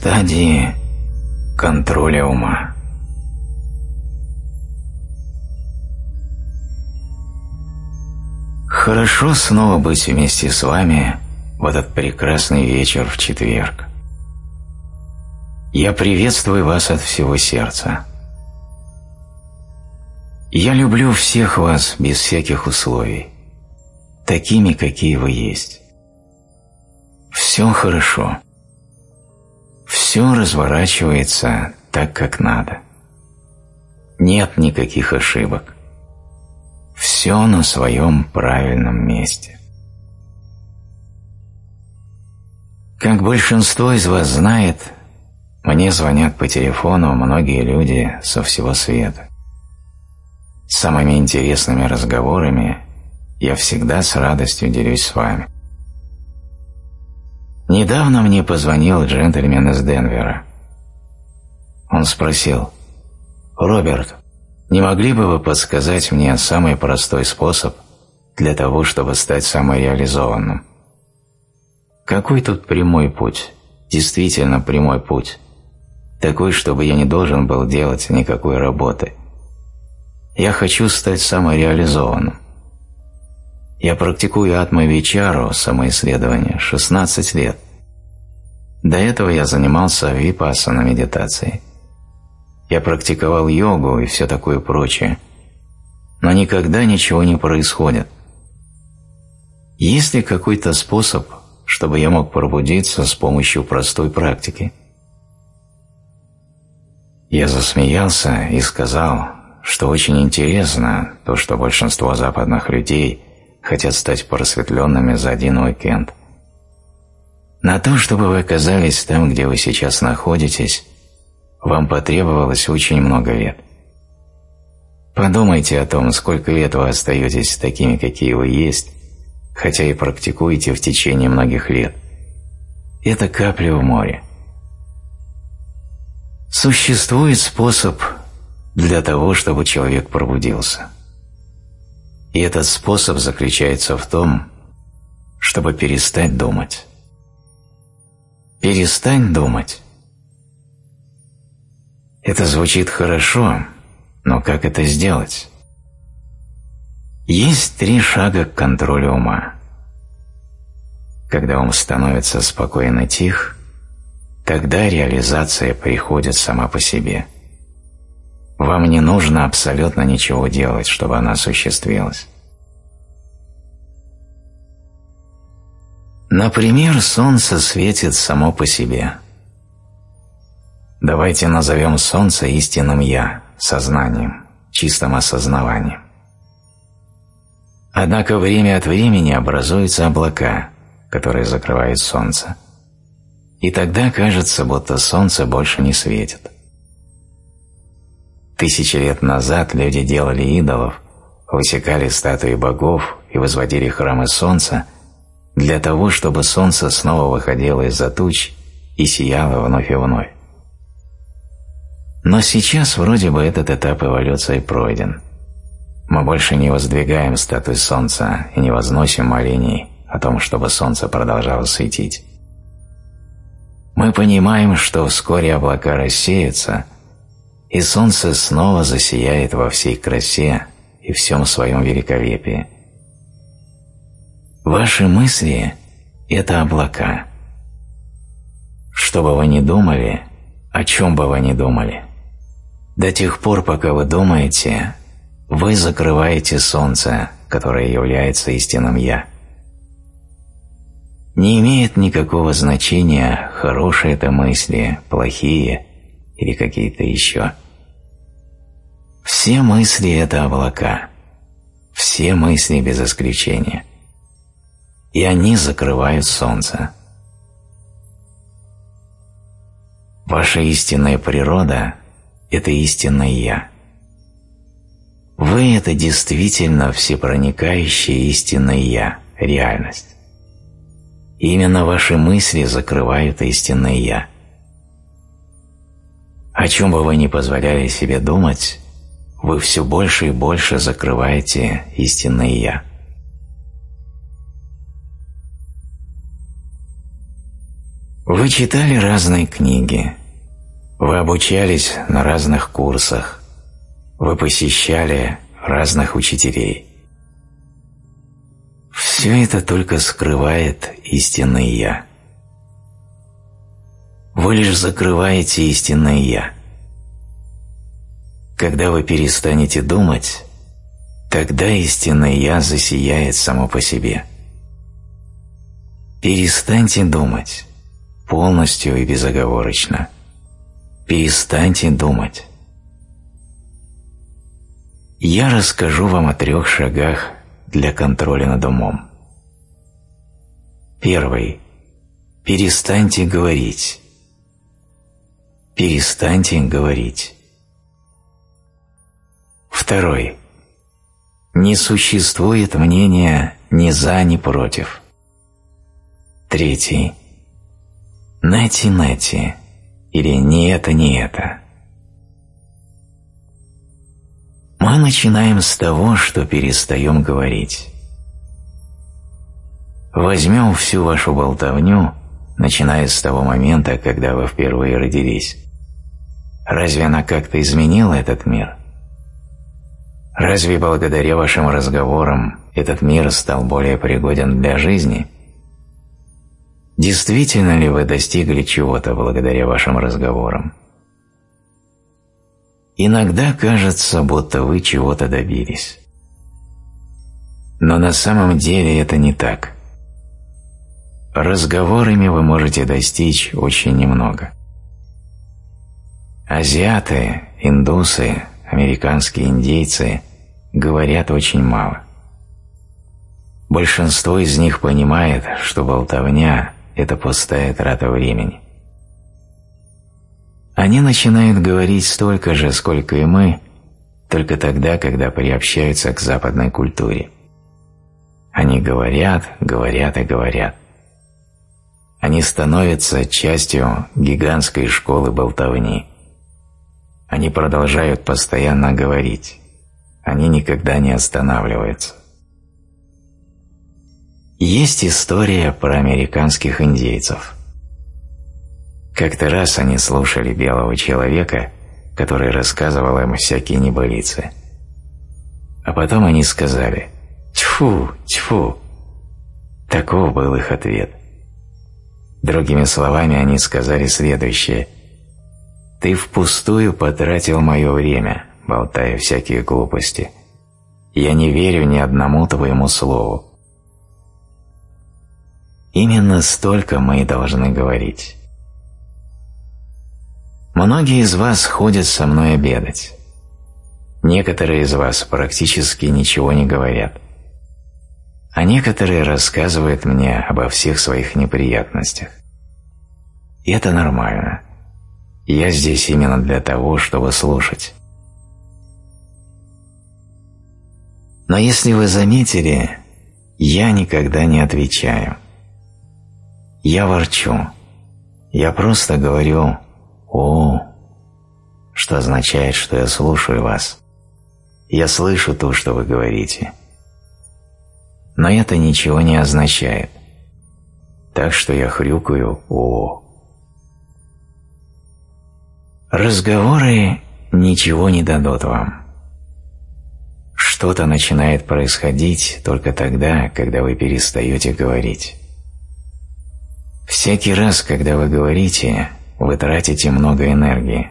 стадии контроля ума. Хорошо снова быть вместе с вами в этот прекрасный вечер в четверг. Я приветствую вас от всего сердца. Я люблю всех вас без всяких условий, такими, какие вы есть. Все хорошо. Все разворачивается так, как надо. Нет никаких ошибок. Все на своем правильном месте. Как большинство из вас знает, мне звонят по телефону многие люди со всего света. Самыми интересными разговорами я всегда с радостью делюсь с вами. Недавно мне позвонил джентльмен из Денвера. Он спросил: «Роберт, не могли бы вы подсказать мне самый простой способ для того, чтобы стать самореализованным? Какой тут прямой путь, действительно прямой путь, такой, чтобы я не должен был делать никакой работы? Я хочу стать самореализованным. Я практикую атма-вичару, самоисследование, 16 лет. До этого я занимался випассана медитацией. Я практиковал йогу и все такое прочее. Но никогда ничего не происходит. Есть ли какой-то способ, чтобы я мог пробудиться с помощью простой практики?» Я засмеялся и сказал, что очень интересно то, что большинство западных людей хотят стать просветленными за один уикенд. На то, чтобы вы оказались там, где вы сейчас находитесь, вам потребовалось очень много лет. Подумайте о том, сколько лет вы остаетесь такими, какие вы есть, хотя и практикуете в течение многих лет. Это капля в море. Существует способ для того, чтобы человек пробудился. И этот способ заключается в том, чтобы перестать думать. Перестань думать. Это звучит хорошо, но как это сделать? Есть 3 шага к контролю ума. Когда ум становится спокойно тих, тогда реализация приходит сама по себе. Вам не нужно абсолютно ничего делать, чтобы она осуществилась. Например, солнце светит само по себе. Давайте назовем солнце истинным «я», сознанием, чистым осознаванием. Однако время от времени образуются облака, которые закрывают солнце. И тогда кажется, будто солнце больше не светит. 1000 лет назад люди делали идолов, высекали статуи богов и возводили храмы солнца для того, чтобы солнце снова выходило из-за туч и сияло вновь и вновь. Но сейчас вроде бы этот этап эволюции пройден. Мы больше не воздвигаем статуи солнца и не возносим молений о том, чтобы солнце продолжало светить. Мы понимаем, что вскоре облака рассеются, и солнце снова засияет во всей красе и всем своем великолепии. Ваши мысли – это облака. Что бы вы ни думали, о чем бы вы ни думали, до тех пор, пока вы думаете, вы закрываете солнце, которое является истинным «я». Не имеет никакого значения, хорошие это мысли, плохие или какие-то еще. Все мысли – это облака. Все мысли без исключения. И они закрывают солнце. Ваша истинная природа – это истинное «я». Вы – это действительно всепроникающее истинное «я», реальность. И именно ваши мысли закрывают истинное «я». О чем бы вы ни позволяли себе думать, вы все больше и больше закрываете истинное «я». Вы читали разные книги, вы обучались на разных курсах, вы посещали разных учителей. Все это только скрывает истинное «Я». Вы лишь закрываете истинное «Я». Когда вы перестанете думать, тогда истинное «Я» засияет само по себе. Перестаньте думать, полностью и безоговорочно. Перестаньте думать. Я расскажу вам о 3 шагах для контроля над умом. Первый. Перестаньте говорить. Перестаньте говорить. Второй. Не существует мнения ни за, ни против. Третий. Нати-нати, или не это, не это. Мы начинаем с того, что перестаем говорить. Возьмем всю вашу болтовню, начиная с того момента, когда вы впервые родились. Разве она как-то изменила этот мир? Разве благодаря вашим разговорам этот мир стал более пригоден для жизни? Действительно ли вы достигли чего-то благодаря вашим разговорам? Иногда кажется, будто вы чего-то добились. Но на самом деле это не так. Разговорами вы можете достичь очень немного. Азиаты, индусы, американские индейцы говорят очень мало. Большинство из них понимает, что болтовня – это пустая трата времени. Они начинают говорить столько же, сколько и мы, только тогда, когда приобщаются к западной культуре. Они говорят, говорят и говорят. Они становятся частью гигантской школы болтовни. Они продолжают постоянно говорить. Они никогда не останавливаются. Есть история про американских индейцев. Как-то раз они слушали белого человека, который рассказывал им всякие небылицы. А потом они сказали «Тьфу, тьфу». Таков был их ответ. Другими словами, они сказали следующее: «Ты впустую потратил мое время, болтая всякие глупости. Я не верю ни одному твоему слову». Именно столько мы и должны говорить. Многие из вас ходят со мной обедать. Некоторые из вас практически ничего не говорят. А некоторые рассказывают мне обо всех своих неприятностях. И это нормально. Я здесь именно для того, чтобы слушать. Но если вы заметили, я никогда не отвечаю. Я ворчу. Я просто говорю «О», что означает, что я слушаю вас. Я слышу то, что вы говорите. Но это ничего не означает. Так что я хрюкаю «О». Разговоры ничего не дадут вам. Что-то начинает происходить только тогда, когда вы перестаете говорить. Всякий раз, когда вы говорите, вы тратите много энергии.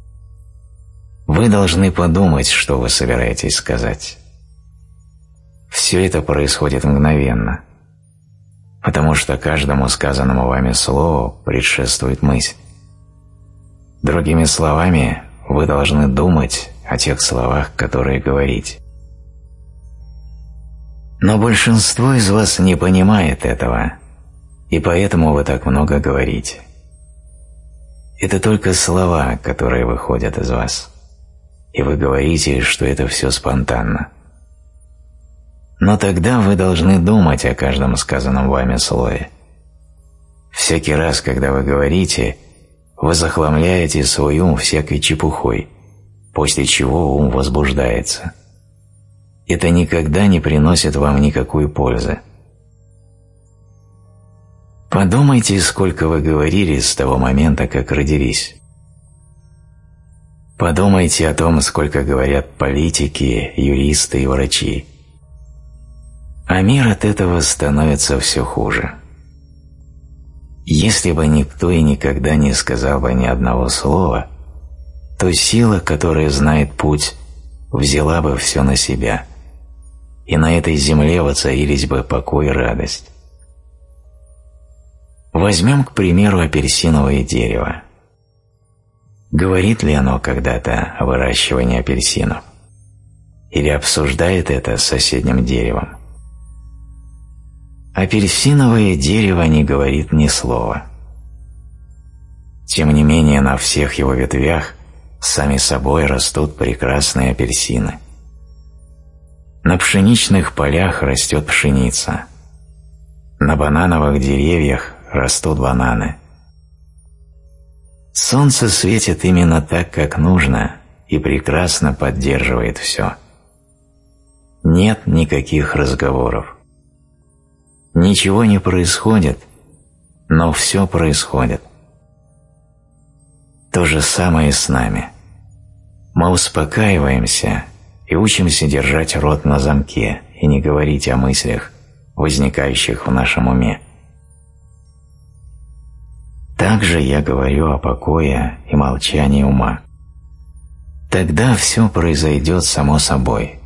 Вы должны подумать, что вы собираетесь сказать. Все это происходит мгновенно, потому что каждому сказанному вами слову предшествует мысль. Другими словами, вы должны думать о тех словах, которые говорите. Но большинство из вас не понимает этого, и поэтому вы так много говорите. Это только слова, которые выходят из вас, и вы говорите, что это все спонтанно. Но тогда вы должны думать о каждом сказанном вами слове. Всякий раз, когда вы говорите, вы захламляете свой ум всякой чепухой, после чего ум возбуждается. Это никогда не приносит вам никакой пользы. Подумайте, сколько вы говорили с того момента, как родились. Подумайте о том, сколько говорят политики, юристы и врачи. А мир от этого становится все хуже. Если бы никто и никогда не сказал бы ни одного слова, то сила, которая знает путь, взяла бы все на себя, и на этой земле воцарились бы покой и радость. Возьмем, к примеру, апельсиновое дерево. Говорит ли оно когда-то о выращивании апельсинов? Или обсуждает это с соседним деревом? Апельсиновое дерево не говорит ни слова. Тем не менее, на всех его ветвях сами собой растут прекрасные апельсины. На пшеничных полях растет пшеница. На банановых деревьях растут бананы. Солнце светит именно так, как нужно, и прекрасно поддерживает все. Нет никаких разговоров. Ничего не происходит, но все происходит. То же самое с нами. Мы успокаиваемся и учимся держать рот на замке и не говорить о мыслях, возникающих в нашем уме. Также я говорю о покое и молчании ума. Тогда все произойдет само собой.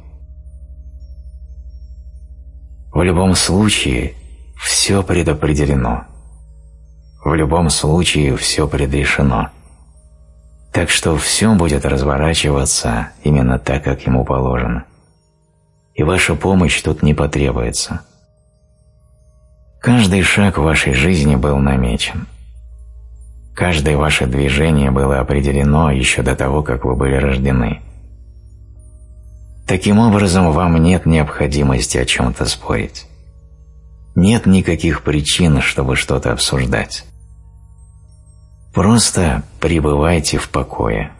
В любом случае все предопределено. В любом случае все предрешено. Так что все будет разворачиваться именно так, как ему положено. И ваша помощь тут не потребуется. Каждый шаг в вашей жизни был намечен. Каждое ваше движение было определено еще до того, как вы были рождены. Таким образом, вам нет необходимости о чем-то спорить. Нет никаких причин, чтобы что-то обсуждать. Просто пребывайте в покое.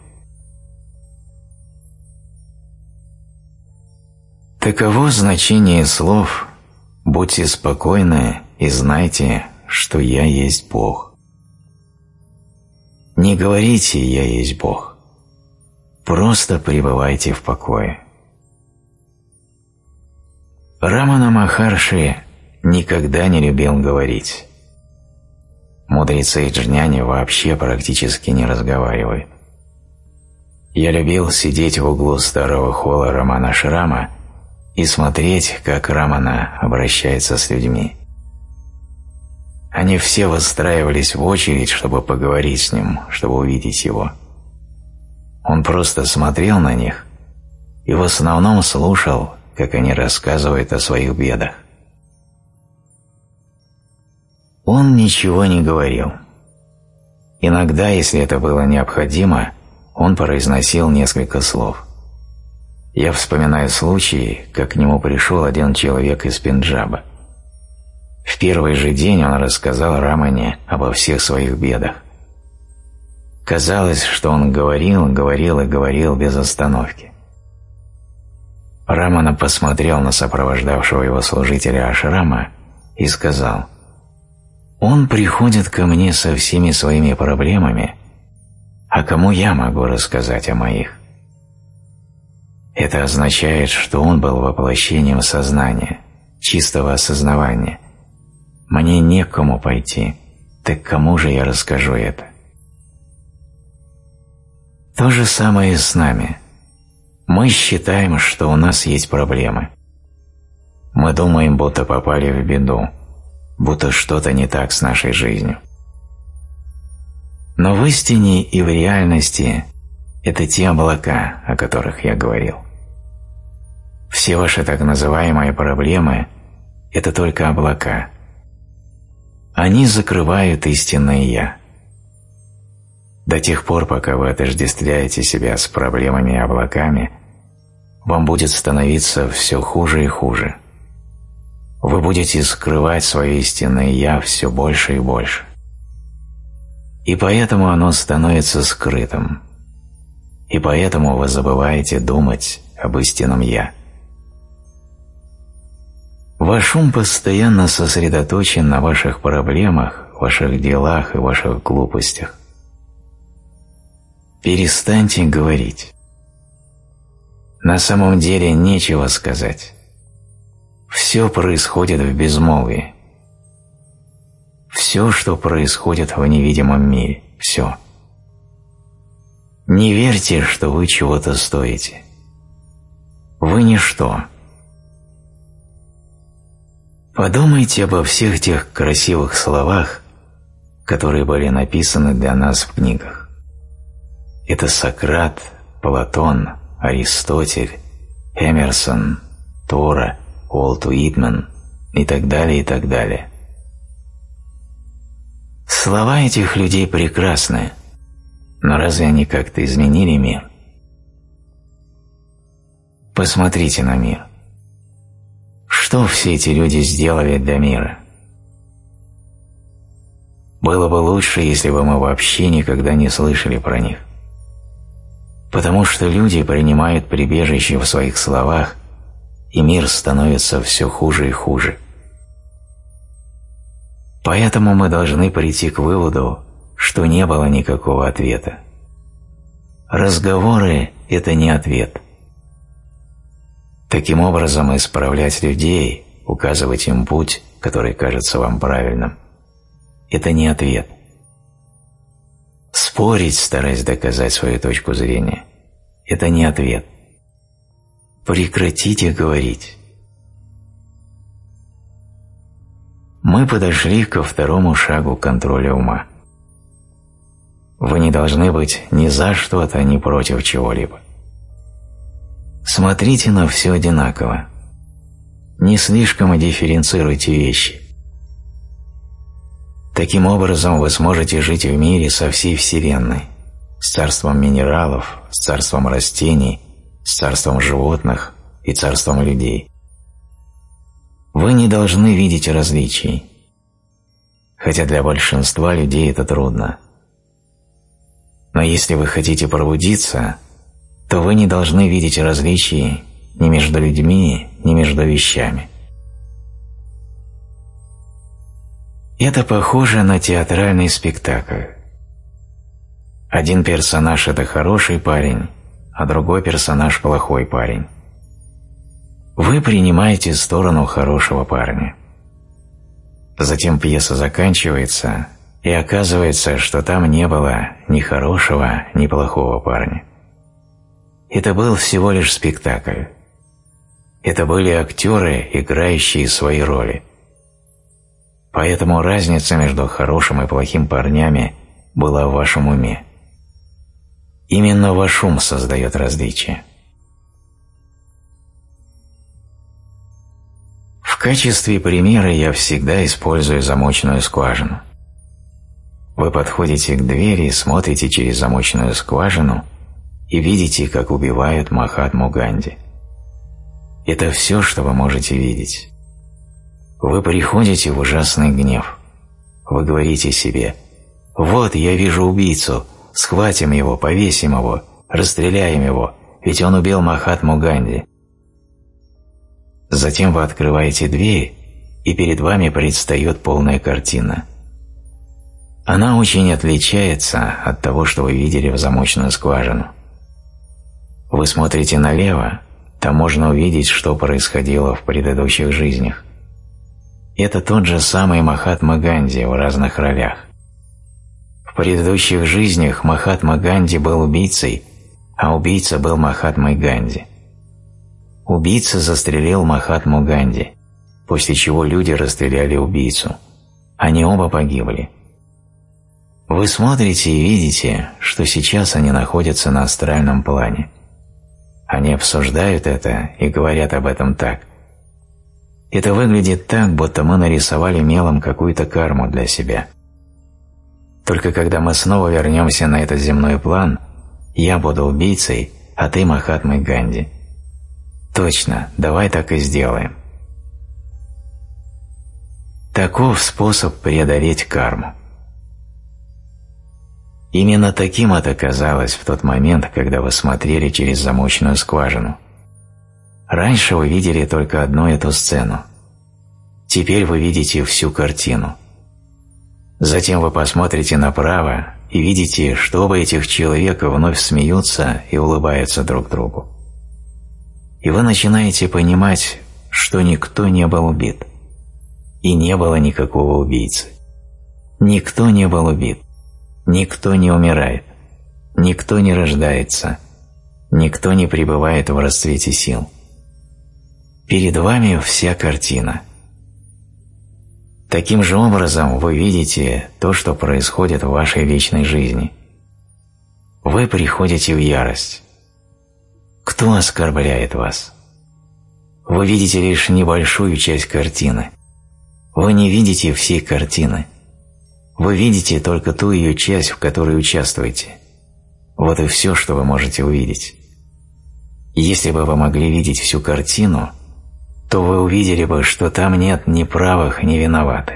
Таково значение слов «Будьте спокойны и знайте, что я есть Бог». Не говорите «Я есть Бог». Просто пребывайте в покое. Рамана Махарши никогда не любил говорить. Мудрецы джняни вообще практически не разговаривают. Я любил сидеть в углу старого холла Раманашрама и смотреть, как Рамана обращается с людьми. Они все выстраивались в очередь, чтобы поговорить с ним, чтобы увидеть его. Он просто смотрел на них и в основном слушал, как они рассказывают о своих бедах. Он ничего не говорил. Иногда, если это было необходимо, он произносил несколько слов. Я вспоминаю случаи, как к нему пришел один человек из Пенджаба. В первый же день он рассказал Рамане обо всех своих бедах. Казалось, что он говорил и говорил без остановки. Рамана посмотрел на сопровождавшего его служителя ашрама и сказал: «Он приходит ко мне со всеми своими проблемами, а кому я могу рассказать о моих?» Это означает, что он был воплощением сознания, чистого осознавания. Мне некому пойти, так кому же я расскажу это? То же самое и с нами. Мы считаем, что у нас есть проблемы. Мы думаем, будто попали в беду, будто что-то не так с нашей жизнью. Но в истине и в реальности это те облака, о которых я говорил. Все ваши так называемые проблемы – это только облака. Они закрывают истинное «Я». До тех пор, пока вы отождествляете себя с проблемами и облаками, вам будет становиться все хуже и хуже. Вы будете скрывать свое истинное «Я» все больше и больше. И поэтому оно становится скрытым. И поэтому вы забываете думать об истинном «Я». Ваш ум постоянно сосредоточен на ваших проблемах, ваших делах и ваших глупостях. Перестаньте говорить. На самом деле нечего сказать. Все происходит в безмолвии. Все, что происходит в невидимом мире, все. Не верьте, что вы чего-то стоите. Вы ничто. Подумайте обо всех тех красивых словах, которые были написаны для нас в книгах. Это Сократ, Платон, Аристотель, Эмерсон, Тора, Уолт Уитмен и так далее, и так далее. Слова этих людей прекрасны, но разве они как-то изменили мир? Посмотрите на мир. Что все эти люди сделали для мира? Было бы лучше, если бы мы вообще никогда не слышали про них. Потому что люди принимают прибежище в своих словах, и мир становится все хуже и хуже. Поэтому мы должны прийти к выводу, что не было никакого ответа. Разговоры – это не ответ. Таким образом, исправлять людей, указывать им путь, который кажется вам правильным – это не ответ. Спорить, стараясь доказать свою точку зрения – это не ответ. Прекратите говорить. Мы подошли ко второму шагу контроля ума. Вы не должны быть ни за что-то, ни против чего-либо. Смотрите на все одинаково. Не слишком дифференцируйте вещи. Таким образом вы сможете жить в мире со всей Вселенной, с царством минералов, с царством растений, с царством животных и царством людей. Вы не должны видеть различий, хотя для большинства людей это трудно. Но если вы хотите пробудиться, то вы не должны видеть различий ни между людьми, ни между вещами. Это похоже на театральный спектакль. Один персонаж – это хороший парень, а другой персонаж – плохой парень. Вы принимаете сторону хорошего парня. Затем пьеса заканчивается, и оказывается, что там не было ни хорошего, ни плохого парня. Это был всего лишь спектакль. Это были актеры, играющие свои роли. Поэтому разница между хорошим и плохим парнями была в вашем уме. Именно ваш ум создает различия. В качестве примера я всегда использую замочную скважину. Вы подходите к двери, смотрите через замочную скважину и видите, как убивают Махатму Ганди. Это все, что вы можете видеть. Вы приходите в ужасный гнев. Вы говорите себе: «Вот, я вижу убийцу, схватим его, повесим его, расстреляем его, ведь он убил Махатму Ганди». Затем вы открываете дверь, и перед вами предстает полная картина. Она очень отличается от того, что вы видели в замочную скважину. Вы смотрите налево, там можно увидеть, что происходило в предыдущих жизнях. Это тот же самый Махатма Ганди в разных ролях. В предыдущих жизнях Махатма Ганди был убийцей, а убийца был Махатмой Ганди. Убийца застрелил Махатму Ганди, после чего люди расстреляли убийцу. Они оба погибли. Вы смотрите и видите, что сейчас они находятся на астральном плане. Они обсуждают это и говорят об этом так. Это выглядит так, будто мы нарисовали мелом какую-то карму для себя. Только когда мы снова вернемся на этот земной план, я буду убийцей, а ты Махатмой Ганди. Точно, давай так и сделаем. Таков способ преодолеть карму. Именно таким это казалось в тот момент, когда вы смотрели через замочную скважину. Раньше вы видели только одну эту сцену. Теперь вы видите всю картину. Затем вы посмотрите направо и видите, что оба этих человека вновь смеются и улыбаются друг другу. И вы начинаете понимать, что никто не был убит. И не было никакого убийцы. Никто не был убит. Никто не умирает. Никто не рождается. Никто не пребывает в расцвете сил. Перед вами вся картина. Таким же образом вы видите то, что происходит в вашей личной жизни. Вы приходите в ярость. Кто оскорбляет вас? Вы видите лишь небольшую часть картины. Вы не видите всей картины. Вы видите только ту ее часть, в которой участвуете. Вот и все, что вы можете увидеть. Если бы вы могли видеть всю картину, то вы увидели бы, что там нет ни правых, ни виноватых.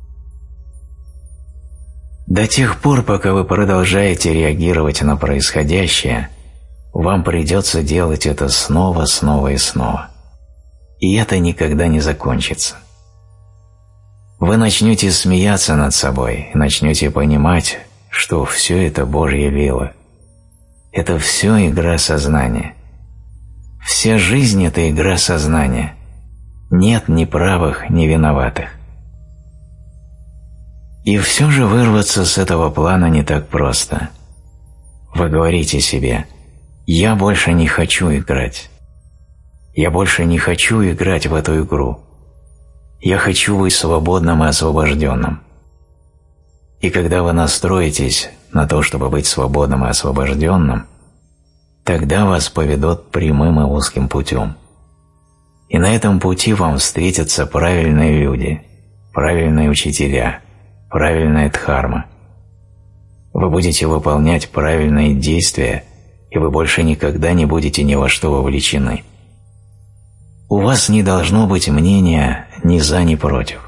До тех пор, пока вы продолжаете реагировать на происходящее, вам придется делать это снова, снова и снова. И это никогда не закончится. Вы начнете смеяться над собой и начнете понимать, что все это Божья вилла. Это все игра сознания. Вся жизнь – это игра сознания. Нет ни правых, ни виноватых. И все же вырваться с этого плана не так просто. Вы говорите себе: «Я больше не хочу играть. Я больше не хочу играть в эту игру. Я хочу быть свободным и освобожденным». И когда вы настроитесь на то, чтобы быть свободным и освобожденным, тогда вас поведут прямым и узким путем. И на этом пути вам встретятся правильные люди, правильные учителя, правильная дхарма. Вы будете выполнять правильные действия, и вы больше никогда не будете ни во что вовлечены. У вас не должно быть мнения ни за, ни против.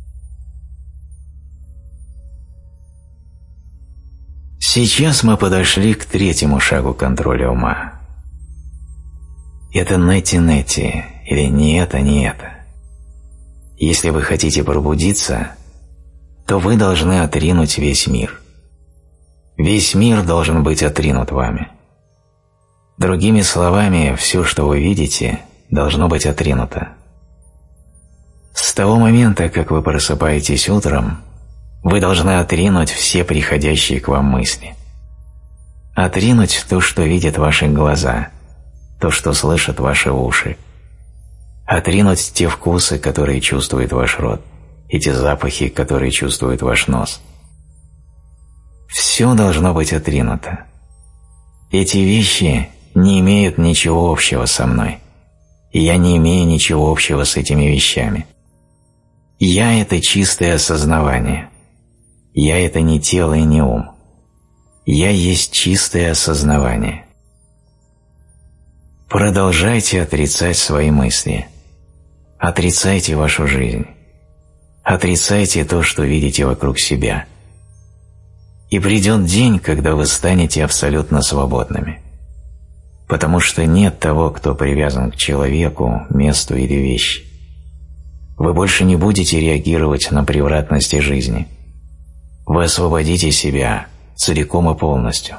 Сейчас мы подошли к третьему шагу контроля ума. Это нети-нети, или не это, не это. Если вы хотите пробудиться, то вы должны отринуть весь мир. Весь мир должен быть отринут вами. Другими словами, все, что вы видите, должно быть отринуто. С того момента, как вы просыпаетесь утром, вы должны отринуть все приходящие к вам мысли. Отринуть то, что видят ваши глаза, то, что слышат ваши уши. Отринуть те вкусы, которые чувствует ваш рот, и те запахи, которые чувствует ваш нос. Все должно быть отринуто. Эти вещи не имеют ничего общего со мной, и я не имею ничего общего с этими вещами. Я – это чистое осознавание. Я – это не тело и не ум. Я есть чистое осознавание. Продолжайте отрицать свои мысли. Отрицайте вашу жизнь. Отрицайте то, что видите вокруг себя. И придет день, когда вы станете абсолютно свободными. Потому что нет того, кто привязан к человеку, месту или вещи. Вы больше не будете реагировать на превратности жизни. Вы освободите себя целиком и полностью.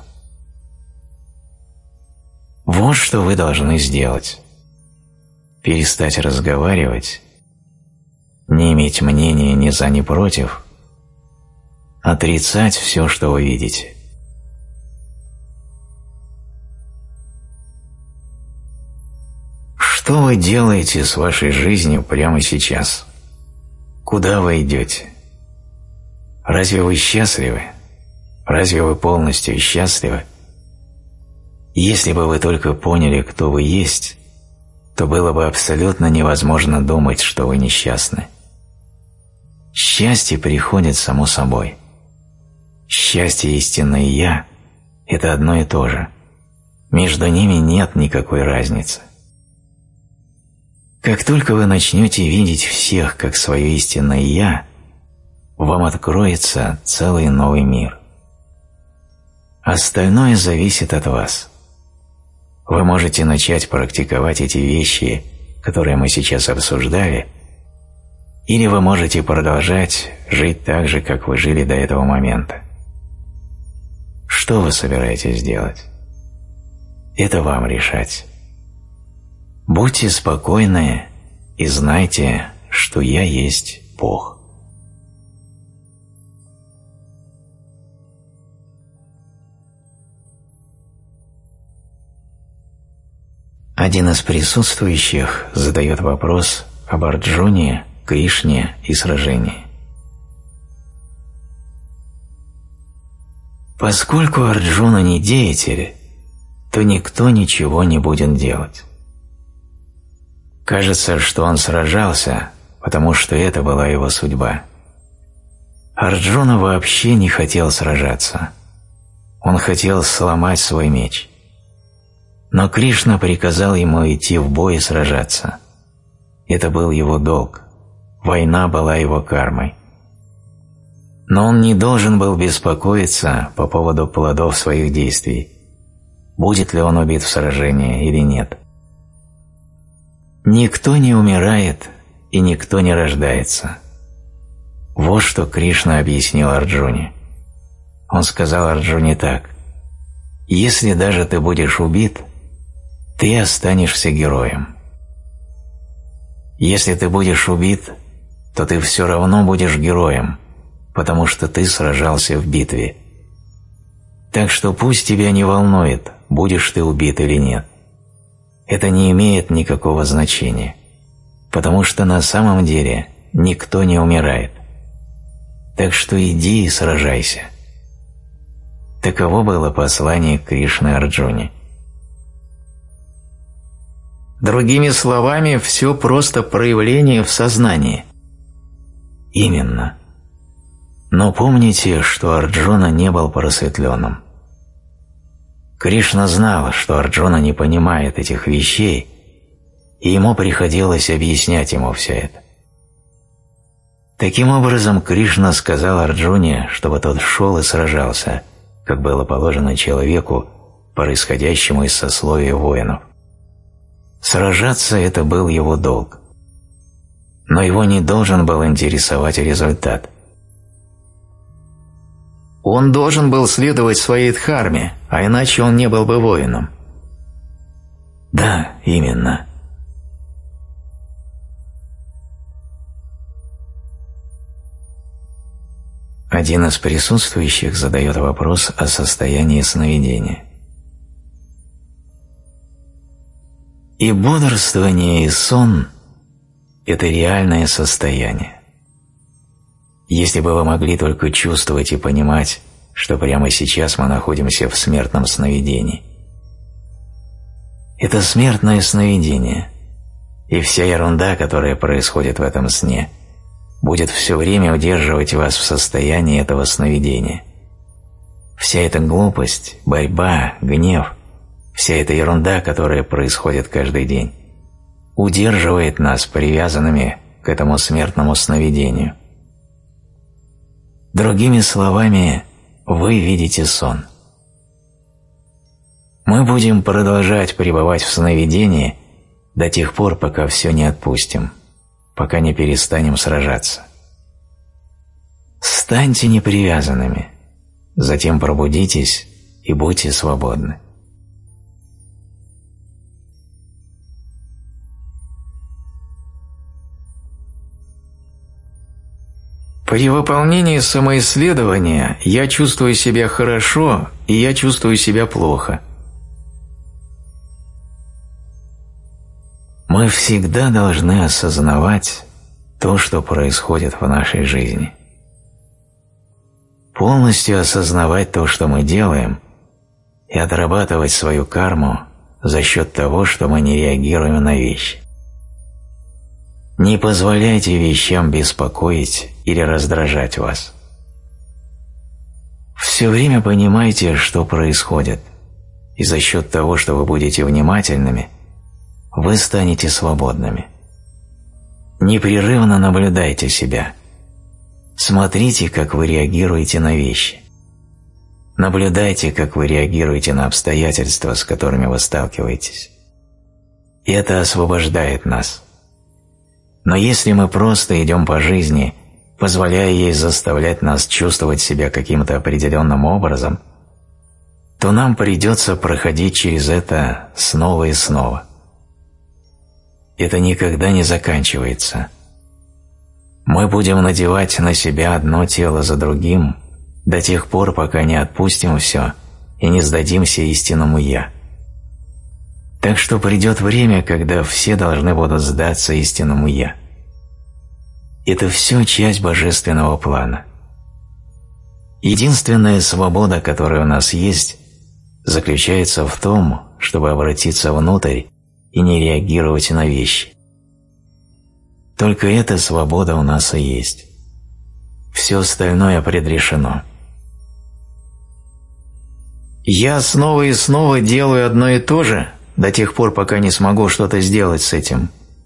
Вот что вы должны сделать. Перестать разговаривать, не иметь мнения ни за, ни против, отрицать все, что вы видите. Что вы делаете с вашей жизнью прямо сейчас? Куда вы идете? Разве вы счастливы? Разве вы полностью счастливы? Если бы вы только поняли, кто вы есть, то было бы абсолютно невозможно думать, что вы несчастны. Счастье приходит само собой. Счастье истинное «Я» – это одно и то же. Между ними нет никакой разницы. Как только вы начнете видеть всех как свое истинное «Я», вам откроется целый новый мир. Остальное зависит от вас. Вы можете начать практиковать эти вещи, которые мы сейчас обсуждали, или вы можете продолжать жить так же, как вы жили до этого момента. Что вы собираетесь делать? Это вам решать. Будьте спокойны и знайте, что я есть Бог. Один из присутствующих задает вопрос об Арджуне, Кришне и сражении. Поскольку Арджуна не деятель, то никто ничего не будет делать. Кажется, что он сражался, потому что это была его судьба. Арджуна вообще не хотел сражаться. Он хотел сломать свой меч. Но Кришна приказал ему идти в бой и сражаться. Это был его долг. Война была его кармой. Но он не должен был беспокоиться по поводу плодов своих действий, будет ли он убит в сражении или нет. Никто не умирает и никто не рождается. Вот что Кришна объяснил Арджуне. Он сказал Арджуне так: «Если даже ты будешь убит, ты останешься героем. Если ты будешь убит, то ты все равно будешь героем, потому что ты сражался в битве. Так что пусть тебя не волнует, будешь ты убит или нет. Это не имеет никакого значения, потому что на самом деле никто не умирает. Так что иди и сражайся». Таково было послание Кришны Арджуне. Другими словами, все просто проявление в сознании. Именно. Но помните, что Арджуна не был просветленным. Кришна знал, что Арджуна не понимает этих вещей, и ему приходилось объяснять ему все это. Таким образом, Кришна сказал Арджуне, чтобы тот шел и сражался, как было положено человеку, происходящему из сословия воинов. Сражаться – это был его долг. Но его не должен был интересовать результат. Он должен был следовать своей дхарме, а иначе он не был бы воином. Да, именно. Один из присутствующих задает вопрос о состоянии сновидения. И бодрствование, и сон – это реальное состояние. Если бы вы могли только чувствовать и понимать, что прямо сейчас мы находимся в смертном сновидении. Это смертное сновидение, и вся ерунда, которая происходит в этом сне, будет все время удерживать вас в состоянии этого сновидения. Вся эта глупость, борьба, гнев – вся эта ерунда, которая происходит каждый день, удерживает нас привязанными к этому смертному сновидению. Другими словами, вы видите сон. Мы будем продолжать пребывать в сновидении до тех пор, пока все не отпустим, пока не перестанем сражаться. Станьте непривязанными, затем пробудитесь и будьте свободны. При выполнении самоисследования я чувствую себя хорошо и я чувствую себя плохо. Мы всегда должны осознавать то, что происходит в нашей жизни. Полностью осознавать то, что мы делаем, и отрабатывать свою карму за счет того, что мы не реагируем на вещи. Не позволяйте вещам беспокоить или раздражать вас. Все время понимайте, что происходит, и за счет того, что вы будете внимательными, вы станете свободными. Непрерывно наблюдайте себя. Смотрите, как вы реагируете на вещи. Наблюдайте, как вы реагируете на обстоятельства, с которыми вы сталкиваетесь. И это освобождает нас. Но если мы просто идем по жизни, позволяя ей заставлять нас чувствовать себя каким-то определенным образом, то нам придется проходить через это снова и снова. Это никогда не заканчивается. Мы будем надевать на себя одно тело за другим до тех пор, пока не отпустим все и не сдадимся истинному «Я». Так что придет время, когда все должны будут сдаться истинному «Я». Это все часть божественного плана. Единственная свобода, которая у нас есть, заключается в том, чтобы обратиться внутрь и не реагировать на вещи. Только эта свобода у нас и есть. Все остальное предрешено. Я снова и снова делаю одно и то же до тех пор, пока не смогу что-то сделать с этим.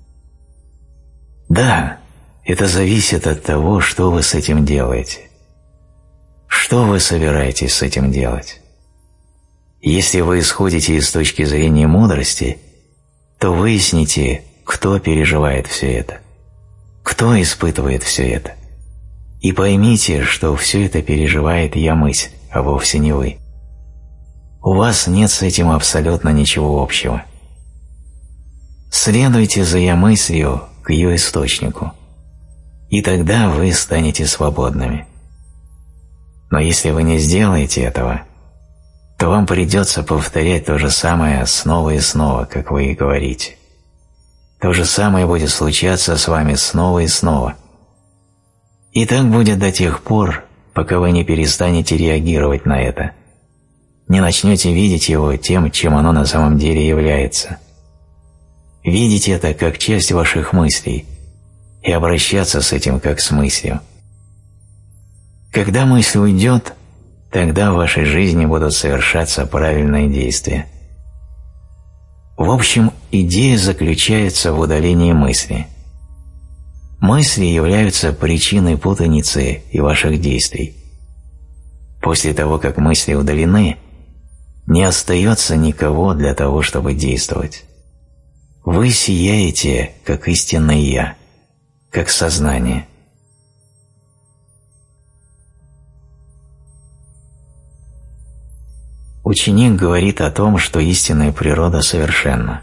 Да, это зависит от того, что вы с этим делаете. Что вы собираетесь с этим делать? Если вы исходите из точки зрения мудрости, то выясните, кто переживает все это, кто испытывает все это, и поймите, что все это переживает я-мысль, а вовсе не вы. У вас нет с этим абсолютно ничего общего. Следуйте за я-мыслью к ее источнику, и тогда вы станете свободными. Но если вы не сделаете этого, то вам придется повторять то же самое снова и снова, как вы и говорите. То же самое будет случаться с вами снова и снова. И так будет до тех пор, пока вы не перестанете реагировать на это, не начнете видеть его тем, чем оно на самом деле является. Видеть это как часть ваших мыслей и обращаться с этим как с мыслью. Когда мысль уйдет, тогда в вашей жизни будут совершаться правильные действия. В общем, идея заключается в удалении мысли. Мысли являются причиной путаницы и ваших действий. После того, как мысли удалены, не остается никого для того, чтобы действовать. Вы сияете, как истинное «Я», как сознание. Ученик говорит о том, что истинная природа совершенна.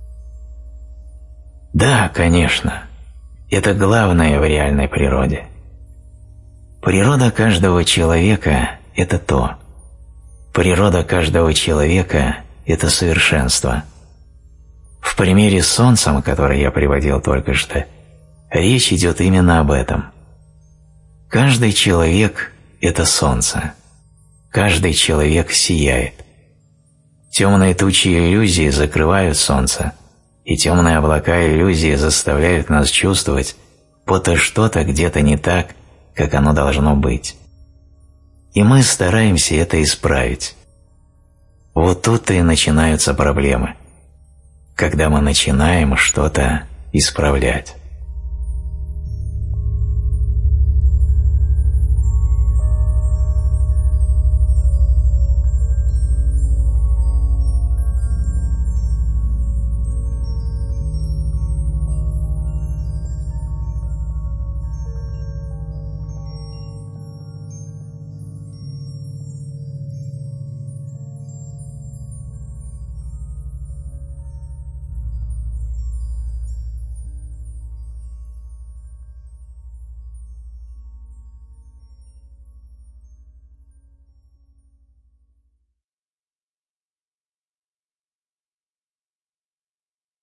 Да, конечно, это главное в реальной природе. Природа каждого человека – это то. Природа каждого человека – это совершенство. В примере с Солнцем, который я приводил только что, речь идет именно об этом. Каждый человек – это Солнце. Каждый человек сияет. Темные тучи иллюзии закрывают солнце, и темные облака иллюзии заставляют нас чувствовать, будто что-то где-то не так, как оно должно быть. И мы стараемся это исправить. Вот тут-то и начинаются проблемы, когда мы начинаем что-то исправлять.